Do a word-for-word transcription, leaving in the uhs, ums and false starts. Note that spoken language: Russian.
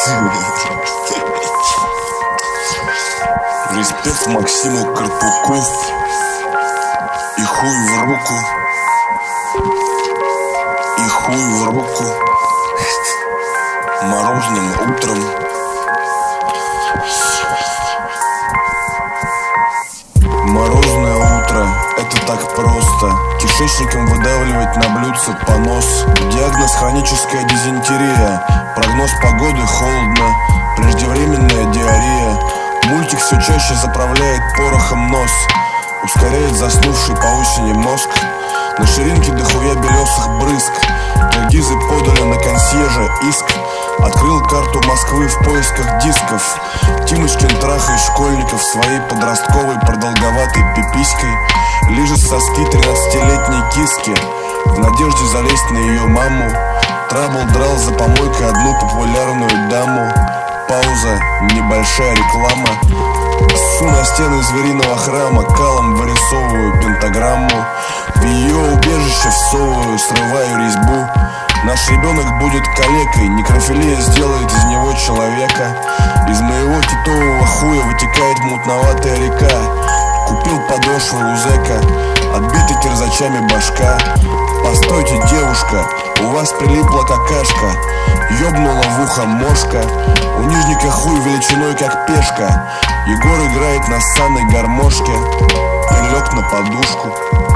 Респект Максиму Карпуку. И хуй в руку. И хуй в руку. Морозным утром. Морозное утро, это так просто. Кишечником выдавливать на блюдце понос. Диагноз хроническая дизентерия. Прогноз погоды холодно. Преждевременная диарея. Мультик все чаще заправляет порохом нос. Ускоряет заснувший по осени мозг. На ширинке дохуя белесых брызг. Киргизы подали на консьержа иск. Открыл карту Москвы в поисках дисков. Тимочкин трахает школьников своей подростковой продолговатой пиписькой. Лижет соски тринадцатилетней киски в надежде залезть на ее маму. Трабл драл за помойкой одну популярную даму. Пауза, небольшая реклама. Ссу на стены звериного храма. Калом вырисовываю пентаграмму. В ее убежище всовываю, срываю резьбу. Наш ребенок будет калекой. Некрофилия сделает из него человека. Из моего китового хуя вытекает мутноватая река. Купил подошву у зэка, отбита кирзачами башка. Постойте, девушка, у вас прилипла какашка. Ёбнула в ухо мошка. У нижника хуй величиной как пешка. Егор играет на ссаной гармошке. Я лег на подушку.